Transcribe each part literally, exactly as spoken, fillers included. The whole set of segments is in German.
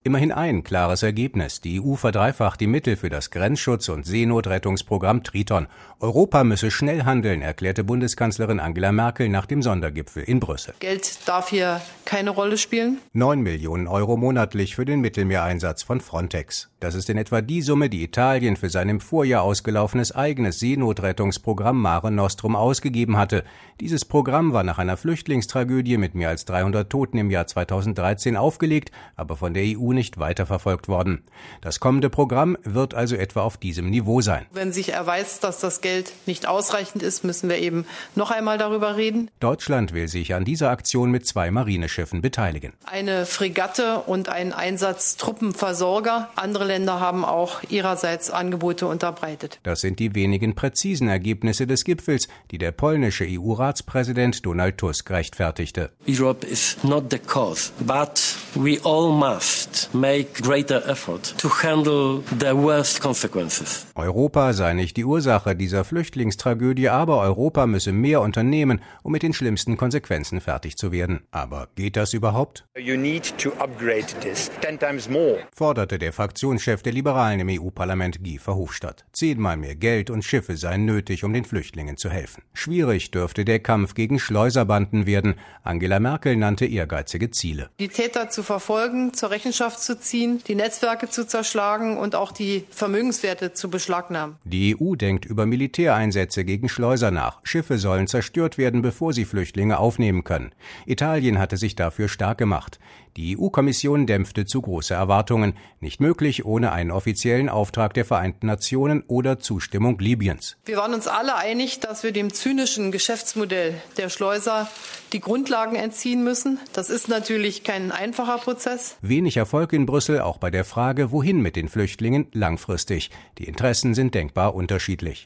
Immerhin ein klares Ergebnis. Die E U verdreifacht die Mittel für das Grenzschutz- und Seenotrettungsprogramm Triton. Europa müsse schnell handeln, erklärte Bundeskanzlerin Angela Merkel nach dem Sondergipfel in Brüssel. Geld darf hier keine Rolle spielen. Neun Millionen Euro monatlich für den Mittelmeereinsatz von Frontex. Das ist in etwa die Summe, die Italien für sein im Vorjahr ausgelaufenes eigenes Seenotrettungsprogramm Mare Nostrum ausgegeben hatte. Dieses Programm war nach einer Flüchtlingstragödie mit mehr als dreihundert Toten im Jahr zweitausenddreizehn aufgelegt, aber von der E U nicht weiterverfolgt worden. Das kommende Programm wird also etwa auf diesem Niveau sein. Wenn sich erweist, dass das Geld nicht ausreichend ist, müssen wir eben noch einmal darüber reden. Deutschland will sich an dieser Aktion mit zwei Marineschiffen beteiligen. Eine Fregatte und ein Einsatz Truppenversorger. Andere Länder haben auch ihrerseits Angebote unterbreitet. Das sind die wenigen präzisen Ergebnisse des Gipfels, die der polnische E U-Ratspräsident Donald Tusk rechtfertigte. Europe is not the cause, but we all must make greater effort to handle the worst consequences. Europa sei nicht die Ursache dieser Flüchtlingstragödie, aber Europa müsse mehr unternehmen, um mit den schlimmsten Konsequenzen fertig zu werden. Aber geht das überhaupt? You need to upgrade this ten times more. Forderte der Fraktionschef der Liberalen im E U-Parlament Guy Verhofstadt. Zehnmal mehr Geld und Schiffe seien nötig, um den Flüchtlingen zu helfen. Schwierig dürfte der Kampf gegen Schleuserbanden werden. Angela Merkel nannte ehrgeizige Ziele. Die Täter zu verfolgen, zur Rechenschaft zu ziehen, die Netzwerke zu zerschlagen und auch die Vermögenswerte zu beschlagnahmen. Die E U denkt über Militäreinsätze gegen Schleuser nach. Schiffe sollen zerstört werden, bevor sie Flüchtlinge aufnehmen können. Italien hatte sich dafür stark gemacht. Die E U-Kommission dämpfte zu große Erwartungen. Nicht möglich ohne einen offiziellen Auftrag der Vereinten Nationen oder Zustimmung Libyens. Wir waren uns alle einig, dass wir dem zynischen Geschäftsmodell der Schleuser die Grundlagen entziehen müssen. Das ist natürlich kein einfacher Prozess. Wenig Erfolg in Brüssel auch bei der Frage, wohin mit den Flüchtlingen langfristig. Die Interessen sind denkbar unterschiedlich.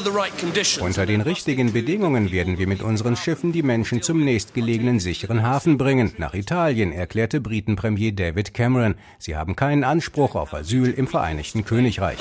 Unter den richtigen Bedingungen werden wir mit unseren Schiffen die Menschen zum nächstgelegenen sicheren Hafen bringen, nach Italien, erklärte Britenpremier David Cameron. Sie haben keinen Anspruch auf Asyl im Vereinigten Königreich.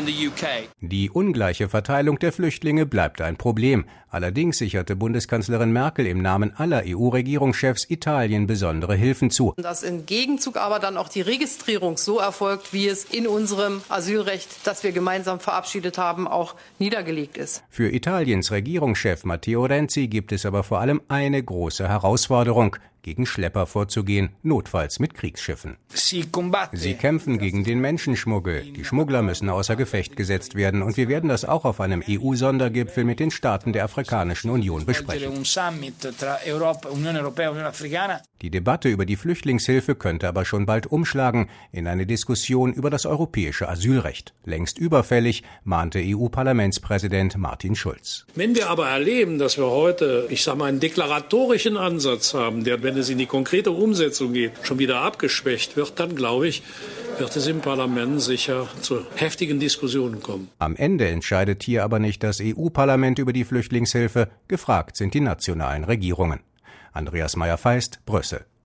Die ungleiche Verteilung der Flüchtlinge bleibt ein Problem. Allerdings sicherte Bundeskanzlerin Merkel im Namen aller E U-Regierungschefs Italien besondere Hilfen zu. Dass im Gegenzug aber dann auch die Registrierung so erfolgt, wie es in unserem Asylrecht, das wir gemeinsam verabschiedet haben, auch niedergelegt ist. Für Italiens Regierungschef Matteo Renzi gibt es aber vor allem eine große Herausforderung: gegen Schlepper vorzugehen, notfalls mit Kriegsschiffen. Sie kämpfen gegen den Menschenschmuggel. Die Schmuggler müssen außer Gefecht gesetzt werden, und wir werden das auch auf einem E U-Sondergipfel mit den Staaten der Afrikanischen Union besprechen. Die Debatte über die Flüchtlingshilfe könnte aber schon bald umschlagen in eine Diskussion über das europäische Asylrecht. Längst überfällig, mahnte E U-Parlamentspräsident Martin Schulz. Wenn wir aber erleben, dass wir heute, ich sage mal, einen deklaratorischen Ansatz haben, der, wenn es in die konkrete Umsetzung geht, schon wieder abgeschwächt wird, dann glaube ich, wird es im Parlament sicher zu heftigen Diskussionen kommen. Am Ende entscheidet hier aber nicht das E U-Parlament über die Flüchtlingshilfe, gefragt sind die nationalen Regierungen. Andreas Meyer-Feist, Brüssel.